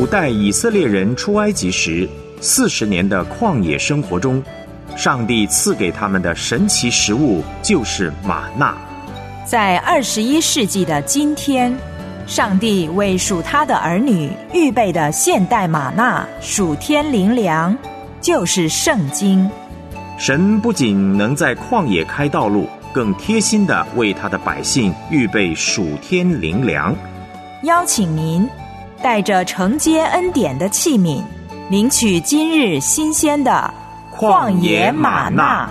古代以色列人出埃及时40年的旷野生活中，上帝赐给他们的神奇食物就是玛纳。 在21世纪的今天，上帝为属他的儿女预备的现代玛纳属天灵粮，就是圣经。 神不仅能在旷野开道路，更贴心地为他的百姓预备属天灵粮。 邀请您带着承接恩典的器皿，领取今日新鲜的旷野玛纳。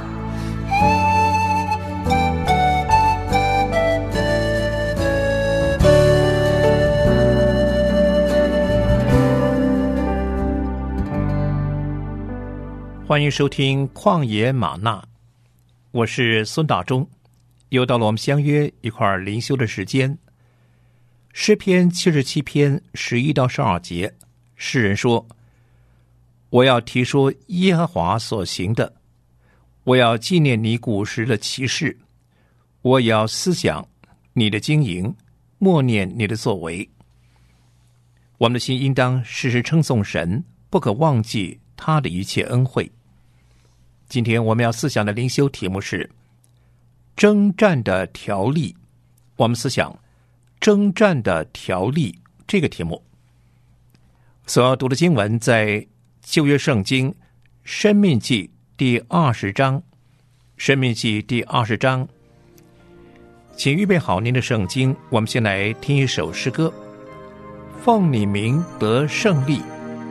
欢迎收听旷野玛纳，我是孙大中，又到了我们相约一块灵修的时间。诗篇77篇11到12节，诗人说：我要提说耶和华所行的，我要纪念你古时的奇事，我也要思想你的经营，默念你的作为。我们的心应当时时称颂神，不可忘记他的一切恩惠。今天我们要思想的灵修题目是征战的条例。我们思想征战的条例这个题目。所要读的经文在旧约圣经申命记第20章。申命记第20章，请预备好您的圣经，我们先来听一首诗歌，奉你名得胜利。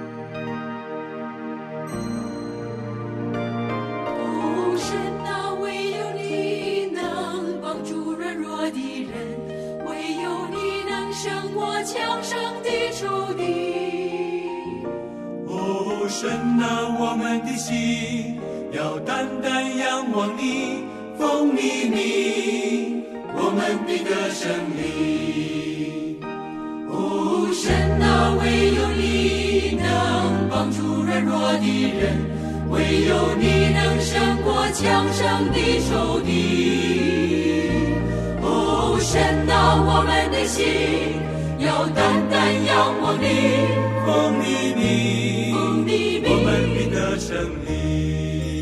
神啊，我们的心要单单仰望你，奉你名，我们必得胜利。哦，神啊，唯有你能帮助软弱的人，唯有你能胜过强盛的仇敌。哦，神啊，我们的心要单单仰望你，奉你名，我们必得胜利。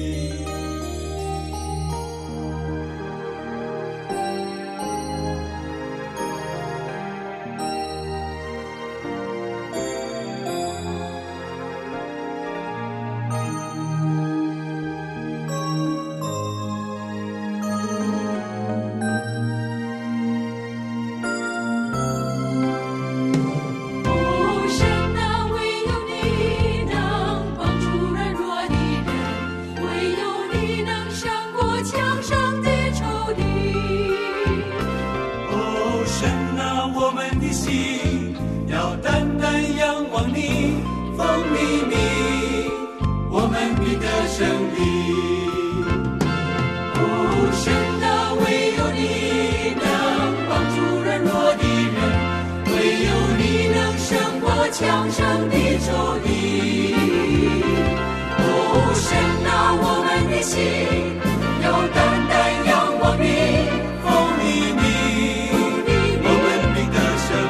强盛的仇敌，哦，神啊，我们的心要单单仰望你，奉你名，我们必得胜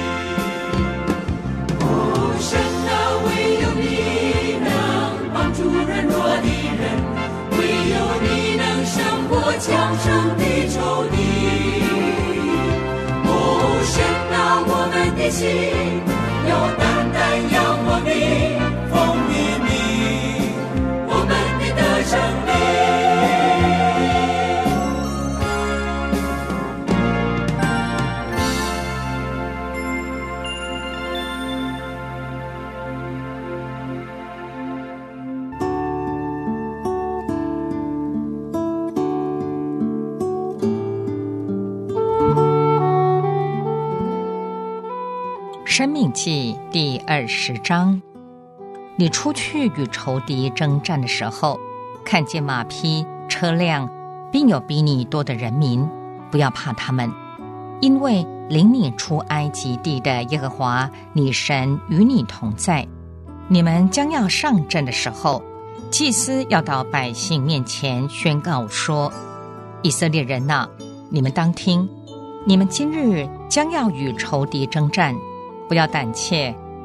利。哦，神啊，唯有你能帮助软弱的人，唯有你能胜过强盛的仇敌。哦，神啊，我们的心要单单仰望你，奉你名，我们必得胜利。 申命记第20章，你出去与仇敌征战的时候，看见马匹、车辆，并有比你多的人民，不要怕他们，因为领你出埃及地的耶和华你神与你同在。你们将要上阵的时候，祭司要到百姓面前宣告说：以色列人哪，你们当听，你们今日将要与仇敌征战，不要胆怯，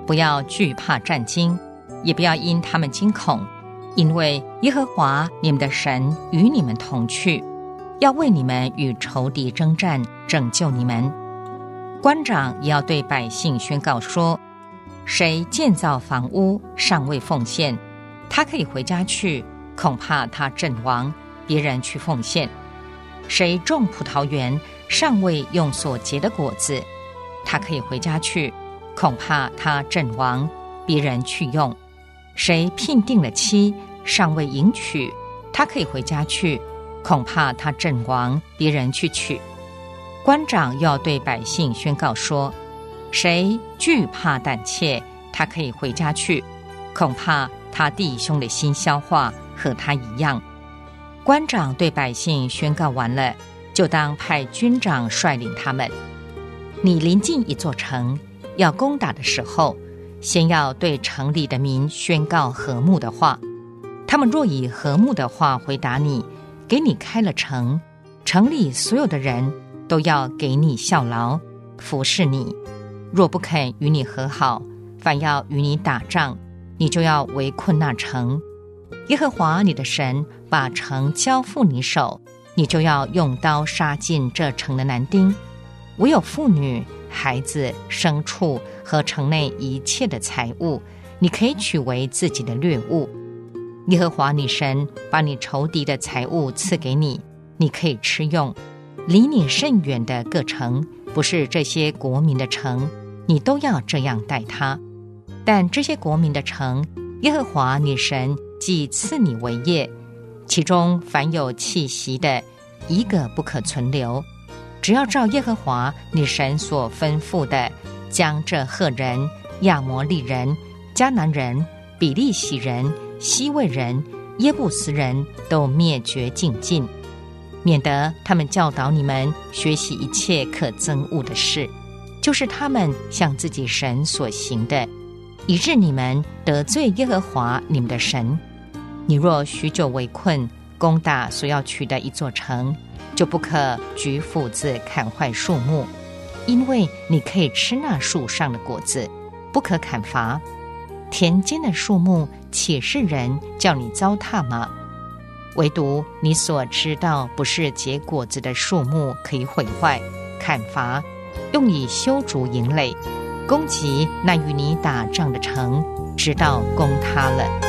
不要惧怕战惊，也不要因他们惊恐，因为耶和华你们的神与你们同去，要为你们与仇敌征战，拯救你们。官长也要对百姓宣告说，谁建造房屋尚未奉献，他可以回家去，恐怕他阵亡，别人去奉献。谁种葡萄园尚未用所结的果子，他可以回家去，恐怕他阵亡，别人去用。谁聘定了妻尚未迎娶，他可以回家去，恐怕他阵亡，别人去娶。官长要对百姓宣告说，谁惧怕胆怯，他可以回家去，恐怕他弟兄的心消化和他一样。官长对百姓宣告完了，就当派军长率领他们。你临近一座城，要攻打的时候，先要对城里的民宣告和睦的话。他们若以和睦的话回答你，给你开了城，城里所有的人都要给你效劳，服侍你。若不肯与你和好，反要与你打仗，你就要围困那城。耶和华你的神把城交付你手，你就要用刀杀尽这城的男丁，唯有妇女、孩子、牲畜和城内一切的财物，你可以取为自己的掠物。耶和华你神把你仇敌的财物赐给你，你可以吃用。离你甚远的各城，不是这些国民的城，你都要这样待他。但这些国民的城，耶和华你神既赐你为业，其中凡有气息的，一个不可存留。只要照耶和华你神所吩咐的，将这赫人、亚摩利人、迦南人、比利洗人、西魏人、耶布斯人都灭绝尽尽，免得他们教导你们学习一切可憎恶的事，就是他们向自己神所行的，以致你们得罪耶和华你们的神。你若许久围困，攻打所要取的一座城，就不可举斧子砍坏树木，因为你可以吃那树上的果子，不可砍伐。田间的树木，岂是人叫你糟蹋吗？唯独你所知道不是结果子的树木，可以毁坏、砍伐，用以修筑营垒，攻击那与你打仗的城，直到攻它了。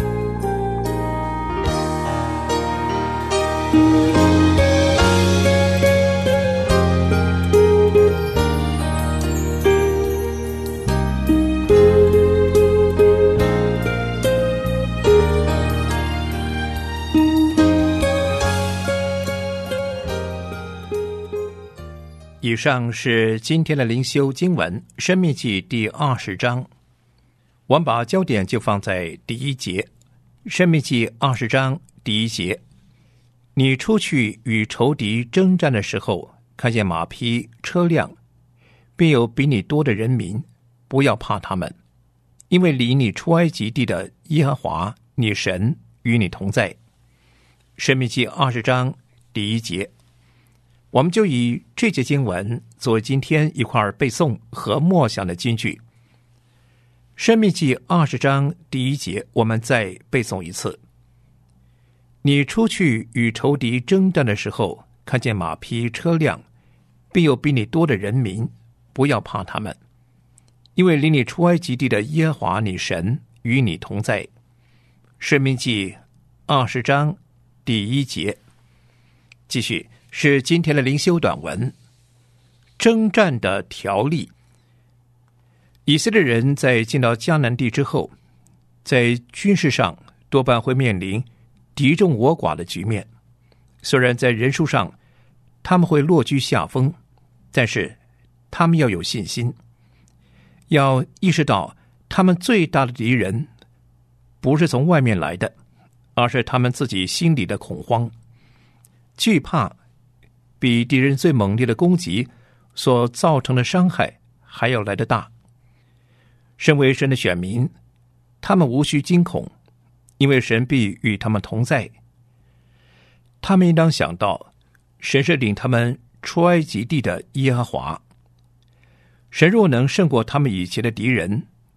以上是今天的灵修经文，申命记第20章。我们把焦点就放在第1节，申命记20章第1节，你出去与仇敌征战的时候，看见马匹、车辆，并有比你多的人民，不要怕他们，因为离你出埃及地的耶和华你神与你同在。申命记20章第1节，我们就以这节经文作为今天一块背诵和默想的金句。申命记20章第1节，我们再背诵一次。你出去与仇敌征战的时候，看见马匹、车辆，并有比你多的人民，不要怕他们，因为离你出埃及地的耶和华你神与你同在。申命记20章第1节。继续是今天的灵修短文，征战的条例。以色列人在进到迦南地之后，在军事上多半会面临敌众我寡的局面。虽然在人数上他们会落居下风，但是他们要有信心，要意识到他们最大的敌人不是从外面来的，而是他们自己心里的恐慌、惧怕，比敌人最猛烈的攻击所造成的伤害还要来得大。身为神的选民，他们无需惊恐，因为神必与他们同在。他们应当想到，神是领他们出埃及地的耶和华。神若能胜过他们以前的敌人，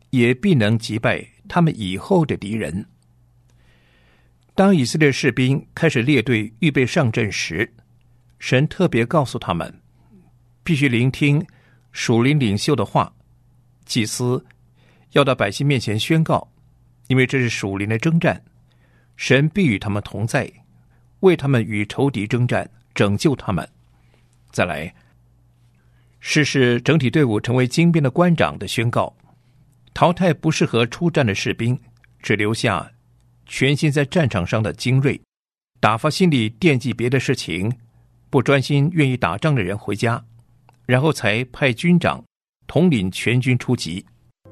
也必能击败他们以后的敌人。当以色列士兵开始列队预备上阵时，神特别告诉他们，必须聆听属灵领袖的话，祭司要到百姓面前宣告，因为这是属灵的征战，神必与他们同在，为他们与仇敌征战，拯救他们。再来，使整体队伍成为精兵的官长的宣告，淘汰不适合出战的士兵，只留下全心在战场上的精锐，打发心里惦记别的事情，不专心愿意打仗的人回家，然后才派军长统领全军出击。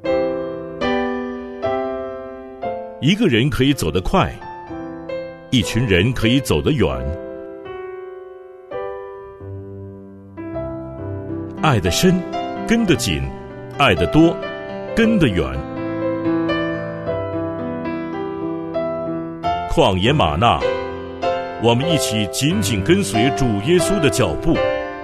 一个人可以走得快，一群人可以走得远。爱得深，跟得紧；爱得多，跟得远。旷野吗哪，我们一起紧紧跟随主耶稣的脚步。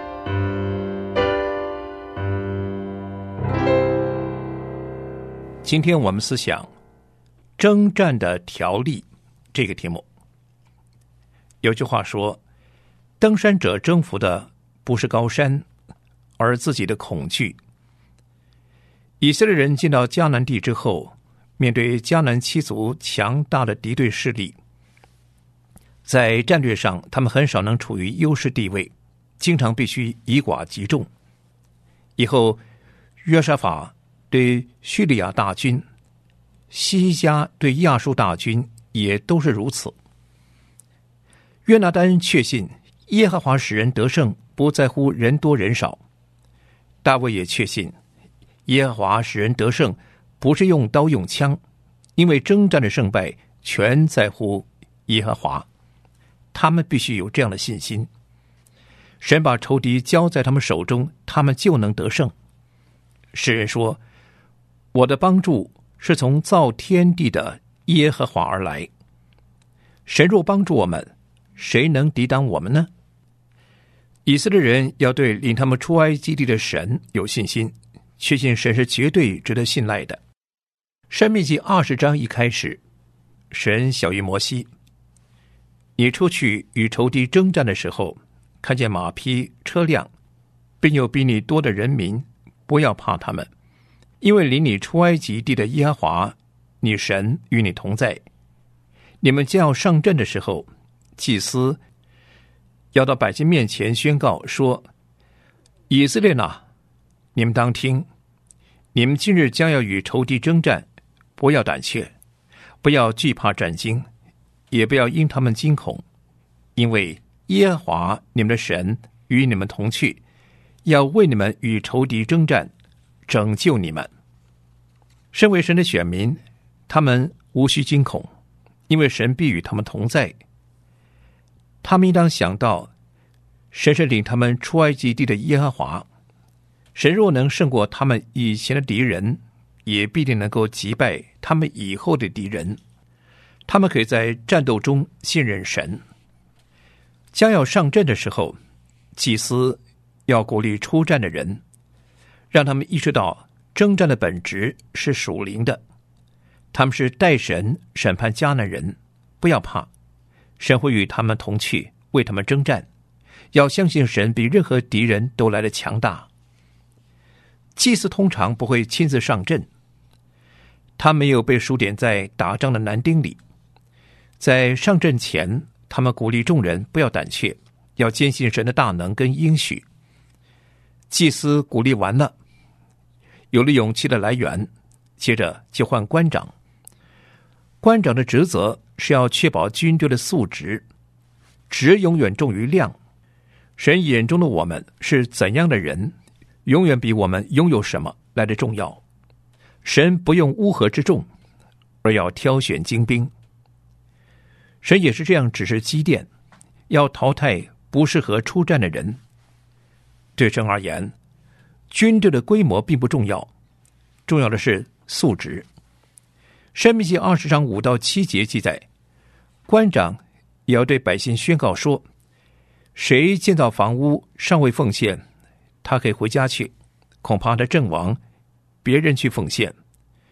今天我们思想征战的条例这个题目。有句话说，登山者征服的不是高山，而自己的恐惧。以色列人进到迦南地之后，面对迦南七族强大的敌对势力，在战略上他们很少能处于优势地位，经常必须以寡击众。以后约沙法对叙利亚大军，西家对亚述大军也都是如此。约拿单确信耶和华使人得胜不在乎人多人少，大卫也确信耶和华使人得胜不是用刀用枪，因为征战的胜败全在乎耶和华。他们必须有这样的信心，神把仇敌交在他们手中，他们就能得胜。诗人说，我的帮助是从造天地的耶和华而来。神若帮助我们，谁能抵挡我们呢？以色列人要对领他们出埃及地的神有信心，确信神是绝对值得信赖的。申命记20章一开始，神晓谕摩西，你出去与仇敌征战的时候，看见马匹车辆，并有比你多的人民，不要怕他们，因为领你出埃及地的耶和华你神与你同在。你们将要上阵的时候，祭司要到百姓面前宣告说，以色列哪，你们当听，你们今日将要与仇敌征战，不要胆怯，不要惧怕战惊，也不要因他们惊恐，因为耶和华你们的神与你们同去，要为你们与仇敌征战，拯救你们。身为神的选民，他们无需惊恐，因为神必与他们同在。他们应当想到，神是领他们出埃及地的耶和华。神若能胜过他们以前的敌人，也必定能够击败他们以后的敌人。他们可以在战斗中信任神。将要上阵的时候，祭司要鼓励出战的人，让他们意识到征战的本质是属灵的，他们是代神审判迦南人，不要怕，神会与他们同去，为他们征战，要相信神比任何敌人都来得强大。祭司通常不会亲自上阵，他没有被数点在打仗的男丁里。在上阵前，他们鼓励众人不要胆怯，要坚信神的大能跟应许。祭司鼓励完了，有了勇气的来源，接着就换官长。官长的职责是要确保军队的素质，质永远重于量。神眼中的我们是怎样的人，永远比我们拥有什么来得重要。神不用乌合之众，而要挑选精兵。神也是这样指示基甸，要淘汰不适合出战的人。对神而言，军队的规模并不重要，重要的是素质。申命记20章5到7节记载，官长也要对百姓宣告说，谁建造房屋尚未奉献，他可以回家去，恐怕他阵亡，别人去奉献。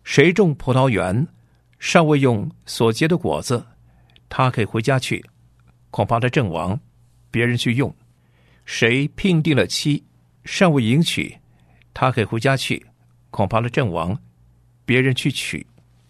谁种葡萄园，尚未用所结的果子，他可以回家去，恐怕他阵亡，别人去用。谁聘定了妻，尚未迎娶，他可以回家去，恐怕他阵亡，别人去娶。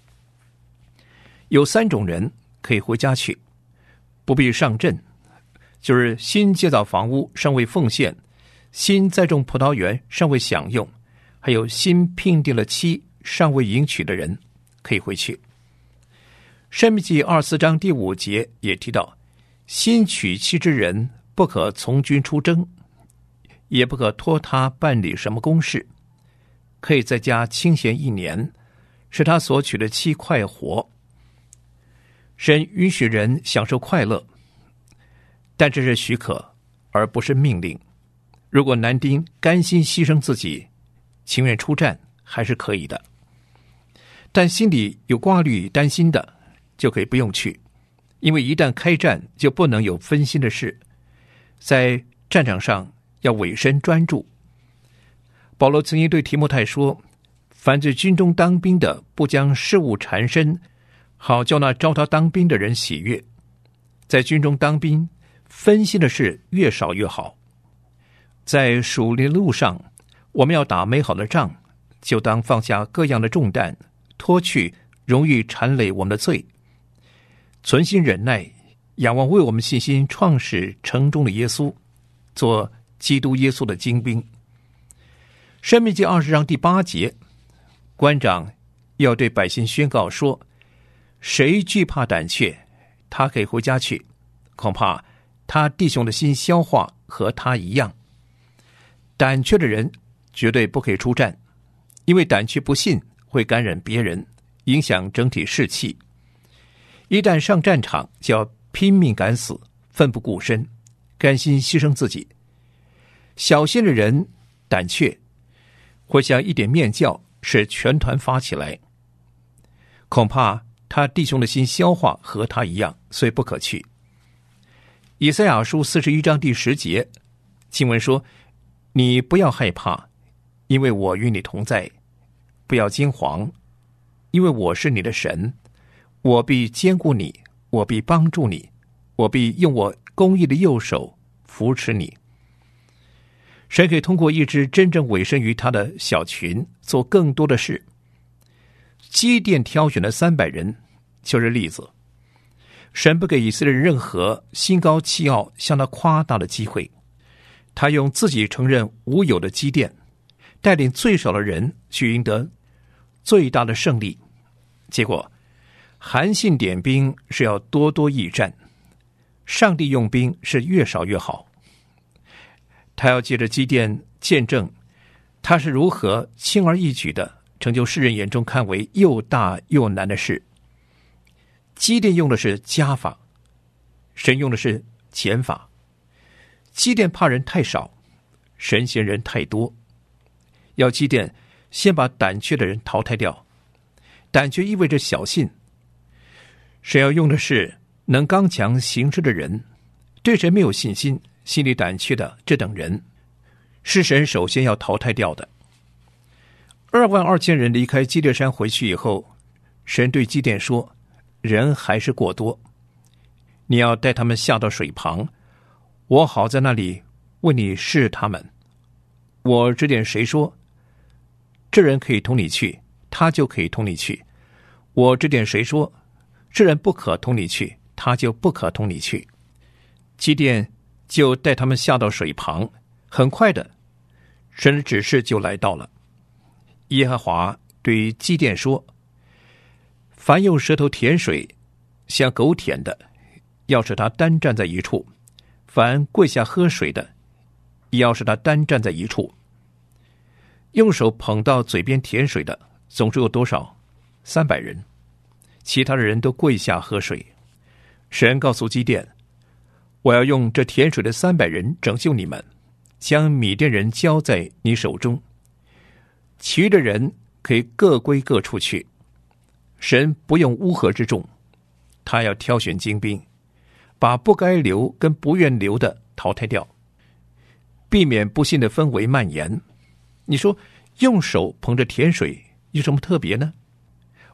有3种人可以回家去，不必上阵，就是新建造房屋尚未奉献，新栽种葡萄园尚未享用，还有新聘定了妻尚未迎娶的人可以回去。申命记24章第5节也提到，新娶妻之人不可从军出征，也不可托他办理什么公事，可以在家清闲1年，使他所娶的妻快活。神允许人享受快乐，但这是许可，而不是命令。如果男丁甘心牺牲自己，情愿出战，还是可以的。但心里有挂虑担心的，就可以不用去，因为一旦开战，就不能有分心的事，在战场上要委身专注。保罗曾经对提摩太说，凡在军中当兵的，不将事务缠身，好叫那招他当兵的人喜悦。在军中当兵，分心的事越少越好。在属灵的路上，我们要打美好的仗，就当放下各样的重担，脱去容易缠累我们的罪，存心忍耐，仰望为我们信心创始成终的耶稣，做基督耶稣的精兵。申命记20章第8节，官长要对百姓宣告说，谁惧怕胆怯，他可以回家去，恐怕他弟兄的心消化和他一样。胆怯的人绝对不可以出战，因为胆怯不信会感染别人，影响整体士气。一旦上战场，就要拼命敢死，奋不顾身，甘心牺牲自己。小心的人胆怯，会像一点面酵使全团发起来，恐怕他弟兄的心消化和他一样，所以不可去。以赛亚书41章第10节，经文说，你不要害怕，因为我与你同在，不要惊惶，因为我是你的神，我必坚固你，我必帮助你，我必用我公义的右手扶持你。神可以通过一支真正委身于他的小群做更多的事。基甸挑选的300人就是例子。神不给以色列人任何心高气傲向他夸大的机会，他用自己承认无有的基甸，带领最少的人去赢得最大的胜利。结果韩信点兵是要多多益战，上帝用兵是越少越好。他要借着基甸见证他是如何轻而易举的成就世人眼中看为又大又难的事。基甸用的是加法，神用的是减法。基甸怕人太少，神嫌人太多。要基甸先把胆怯的人淘汰掉。胆怯意味着小信。神要用的是能刚强行事的人，对神没有信心，心里胆怯的这等人，是神首先要淘汰掉的。22000人离开基列山回去以后，神对基甸说，人还是过多，你要带他们下到水旁，我好在那里为你试他们。我指点谁说，这人可以同你去，他就可以同你去。我指点谁说，这人不可同你去，他就不可同你去。基甸就带他们下到水旁，很快的，神的指示就来到了。耶和华对基甸说，凡用舌头舔水像狗舔的，要使他单站在一处；凡跪下喝水的，也要使他单站在一处。用手捧到嘴边舔水的，总数有多少？300人。其他的人都跪下喝水。神告诉基甸，我要用这舔水的300人拯救你们，将米甸人交在你手中，其余的人可以各归各处去。神不用乌合之众，他要挑选精兵，把不该留跟不愿留的淘汰掉，避免不幸的氛围蔓延。你说用手捧着甜水有什么特别呢？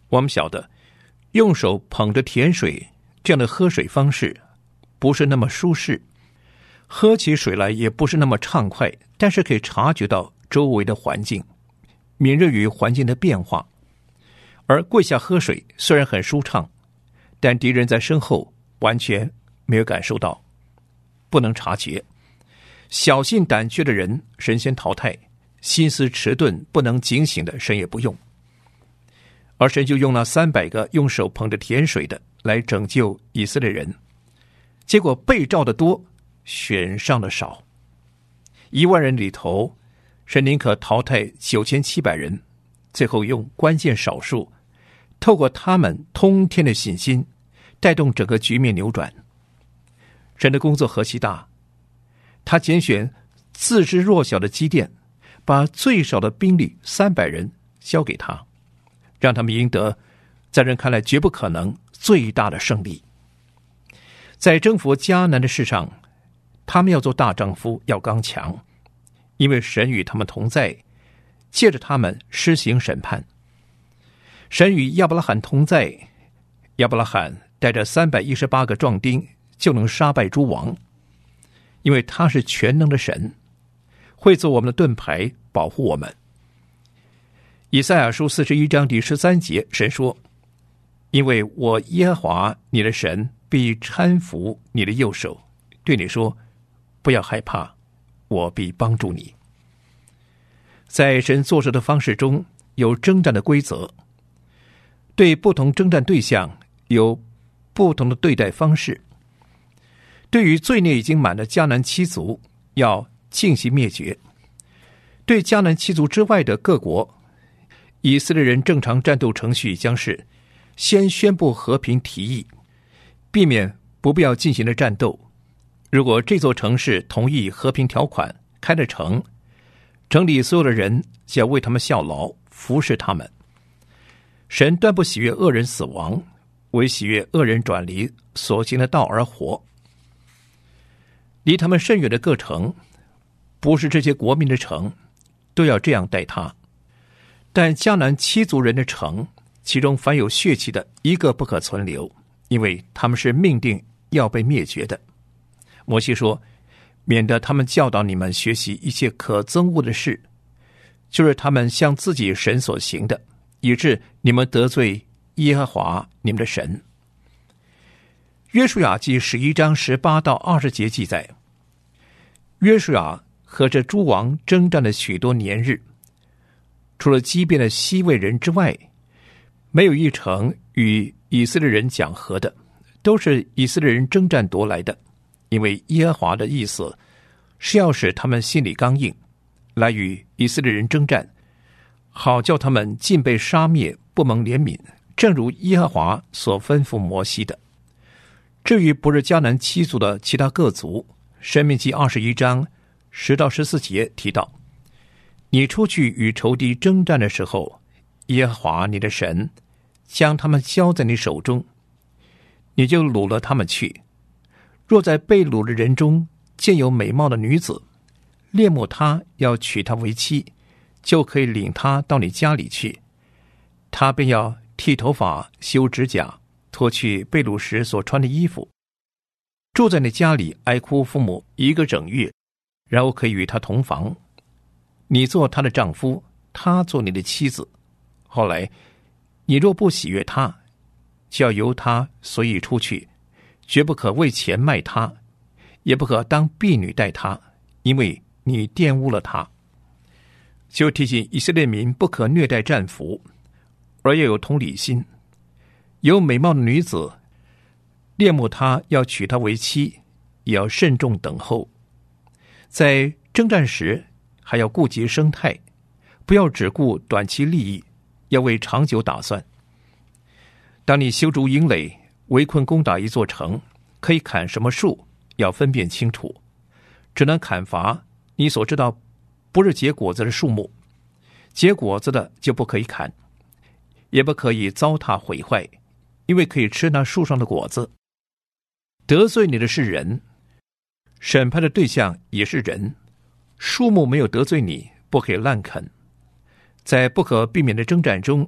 我们晓得，用手捧着甜水这样的喝水方式不是那么舒适，喝起水来也不是那么畅快，但是可以察觉到周围的环境，敏锐于环境的变化。而跪下喝水虽然很舒畅，但敌人在身后完全没有感受到，不能察觉。小心胆怯的人神先淘汰，心思迟钝不能警醒的神也不用。而神就用了300个用手捧着甜水的来拯救以色列人，结果被召的多，选上的少。1万人里头，神宁可淘汰9700人，最后用关键少数，透过他们通天的信心，带动整个局面扭转。神的工作何其大，他拣选自知弱小的基甸，把最少的兵力300人交给他，让他们赢得在人看来绝不可能最大的胜利。在征服迦南的事上，他们要做大丈夫，要刚强，因为神与他们同在，借着他们施行审判。神与亚伯拉罕同在，亚伯拉罕带着318个壮丁就能杀败诸王，因为他是全能的神，会做我们的盾牌，保护我们。以赛亚书41章第13节，神说：因为我耶和华你的神必搀扶你的右手，对你说，不要害怕，我必帮助你。在神做事的方式中有征战的规则，对不同征战对象有不同的对待方式。对于罪孽已经满的迦南七族，要进行灭绝；对迦南七族之外的各国，以色列人正常战斗程序将是先宣布和平提议，避免不必要进行的战斗。如果这座城市同意和平条款，开了城，城里所有的人就要为他们效劳，服侍他们。神断不喜悦恶人死亡，唯喜悦恶人转离所行的道而活。离他们甚远的各城，不是这些国民的城，都要这样待他。但迦南七族人的城，其中凡有血气的，一个不可存留，因为他们是命定要被灭绝的。摩西说，免得他们教导你们学习一切可憎恶的事，就是他们向自己神所行的，以致你们得罪耶和华你们的神。约书亚记11章18到20节记载，约书亚和这诸王征战了许多年日，除了击变的西魏人之外，没有一城与以色列人讲和的，都是以色列人征战夺来的。因为耶和华的意思是要使他们心里刚硬，来与以色列人征战，好叫他们尽被杀灭，不蒙怜悯，正如耶和华所吩咐摩西的。至于不是迦南七族的其他各族，申命记21章10到14节提到，你出去与仇敌征战的时候，耶和华你的神将他们交在你手中，你就掳了他们去。若在被掳的人中见有美貌的女子，恋慕她，要娶她为妻，就可以领她到你家里去。她便要剃头发、修指甲，脱去被掳时所穿的衣服，住在你家里，哀哭父母1个整月，然后可以与她同房。你做她的丈夫，她做你的妻子。后来你若不喜悦她，就要由她随意出去，绝不可为钱卖她，也不可当婢女待她，因为你玷污了她。就提醒以色列民不可虐待战俘，而要有同理心。有美貌的女子恋慕她，要娶她为妻，也要慎重等候。在征战时还要顾及生态，不要只顾短期利益，要为长久打算。当你修筑营垒，围困攻打一座城，可以砍什么树，要分辨清楚，只能砍伐你所知道不是结果子的树木，结果子的就不可以砍，也不可以糟蹋毁坏，因为可以吃那树上的果子。得罪你的是人，审判的对象也是人，树木没有得罪你，不可以滥砍。在不可避免的征战中，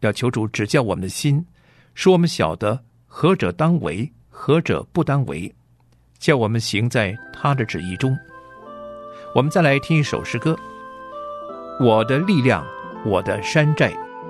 要求主指教我们的心，使我们晓得何者当为，何者不当为，叫我们行在他的旨意中。我们再来听一首诗歌，我的力量，我的山寨。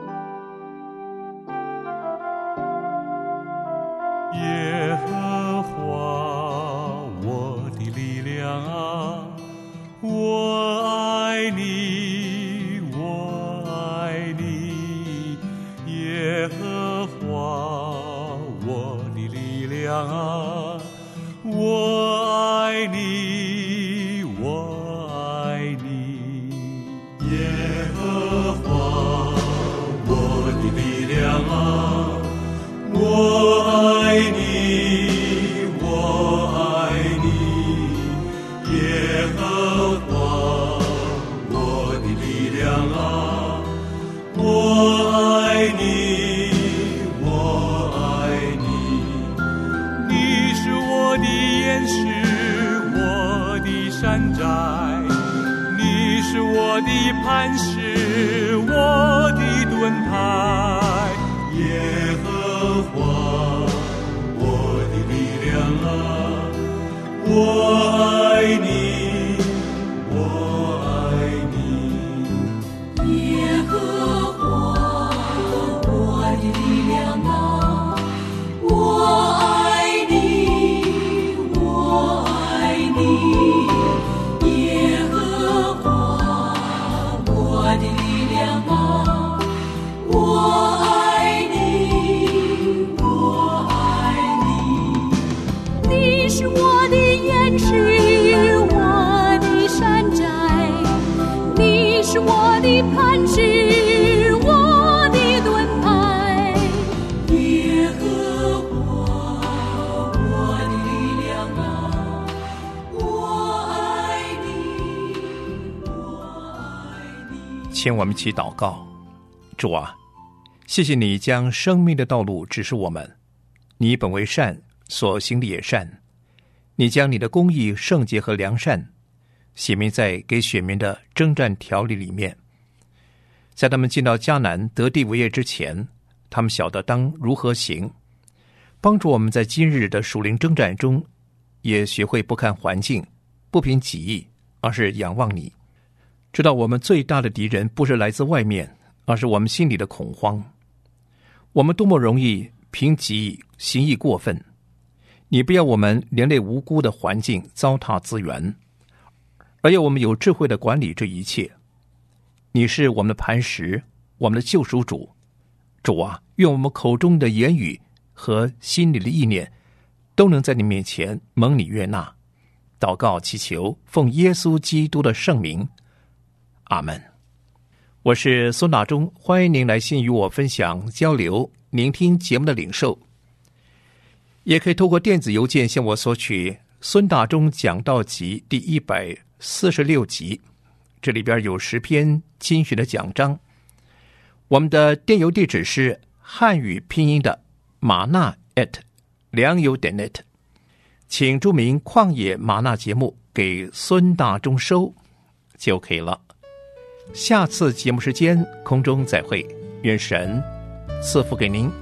耶和华我的力量啊，我爱你，我爱你。耶和华我的力量啊，我爱你，我爱你。耶和华我的力量啊，我爱你，我爱你。耶和华我的力量啊，我爱你，我爱你。你是我的岩石，我的山寨，你是我的磐石，我的盾牌。耶和华我的力量啊，我爱你，我爱你。耶和华我的力量啊，我爱你，我爱你。耶和华我的力量啊，我爱你，我爱你。你是我的岩石，我的山寨，你是我的磐石，我的盾牌。耶和华我的力量啊，我爱你，我爱你。 请我们一起祷告。主啊，谢谢你将生命的道路指示我们，你本为善，所行的也善。你将你的公义、圣洁和良善写明在给选民的征战条例里面，在他们进到迦南得地为业之前，他们晓得当如何行，帮助我们在今日的属灵征战中也学会不看环境，不凭己意，而是仰望你，知道我们最大的敌人不是来自外面，而是我们心里的恐慌。我们多么容易凭己意行义过分，你不要我们连累无辜的环境糟蹋资源，而要我们有智慧的管理这一切。你是我们的磐石，我们的救赎主。主啊，愿我们口中的言语和心里的意念都能在你面前蒙你悦纳。祷告祈求，奉耶稣基督的圣名，阿们。我是孙大中，欢迎您来信与我分享交流，聆听节目的领受。也可以透过电子邮件向我索取孙大中讲道集第146集，这里边有10篇精选的讲章。我们的电邮地址是汉语拼音的玛纳良友.net， 请注明旷野玛纳节目给孙大中收就可以了。下次节目时间空中再会，愿神赐福给您。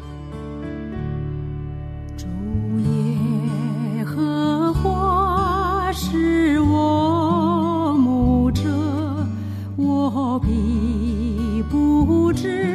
主耶和华是我牧者，我必不知